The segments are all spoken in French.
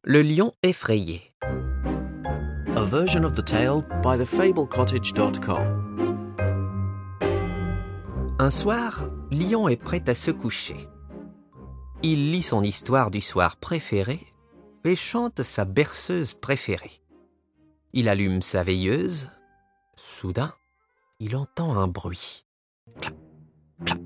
Le lion effrayé. A version of the tale by thefablecottage.com. Un soir, Lion est prêt à se coucher. Il lit son histoire du soir préférée et chante sa berceuse préférée. Il allume sa veilleuse. Soudain, il entend un bruit. Clap, clap.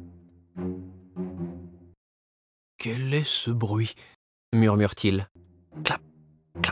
« Quel est ce bruit ?» murmure-t-il. Clap, clap.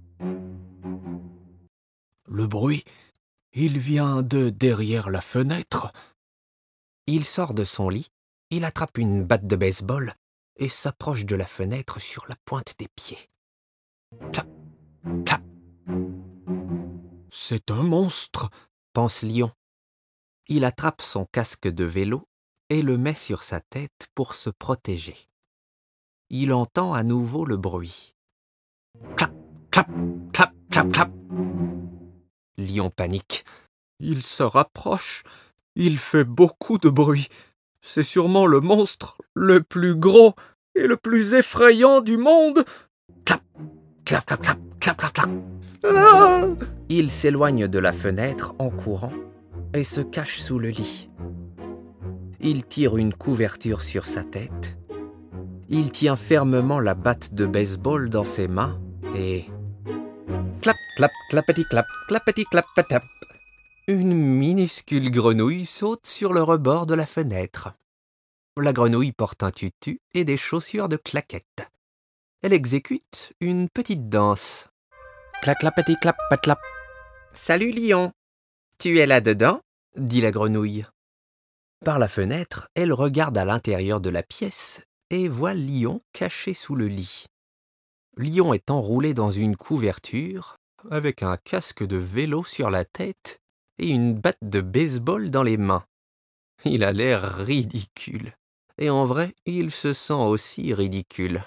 Le bruit, il vient de derrière la fenêtre. Il sort de son lit, il attrape une batte de baseball et s'approche de la fenêtre sur la pointe des pieds. Clap, clap. C'est un monstre, pense Lion. Il attrape son casque de vélo et le met sur sa tête pour se protéger. Il entend à nouveau le bruit. Clap, clap, clap, clap, clap. Lion panique. Il se rapproche, il fait beaucoup de bruit. C'est sûrement le monstre le plus gros et le plus effrayant du monde. Clap, clap, clap, clap, clap, clap, clap. Ah! Il s'éloigne de la fenêtre en courant et se cache sous le lit. Il tire une couverture sur sa tête. Il tient fermement la batte de baseball dans ses mains et... Clap, clap, clapati clap, clapati clap patap. Une minuscule grenouille saute sur le rebord de la fenêtre. La grenouille porte un tutu et des chaussures de claquettes. Elle exécute une petite danse. Clac, clapati clap, patlap. « Salut, Lion. Tu es là-dedans ?» dit la grenouille. Par la fenêtre, elle regarde à l'intérieur de la pièce et voit Lion caché sous le lit. Lion est enroulé dans une couverture, avec un casque de vélo sur la tête et une batte de baseball dans les mains. Il a l'air ridicule. Et en vrai, il se sent aussi ridicule.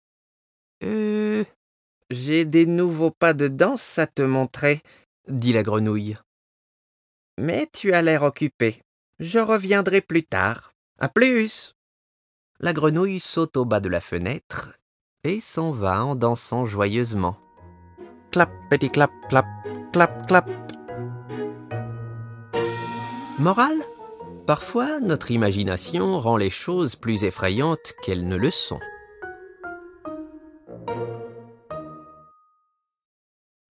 J'ai des nouveaux pas de danse à te montrer, dit la grenouille. Mais tu as l'air occupé. Je reviendrai plus tard. À plus. La grenouille saute au bas de la fenêtre et s'en va en dansant joyeusement. Clap, petit clap, clap, clap, clap. Morale ? Parfois, notre imagination rend les choses plus effrayantes qu'elles ne le sont.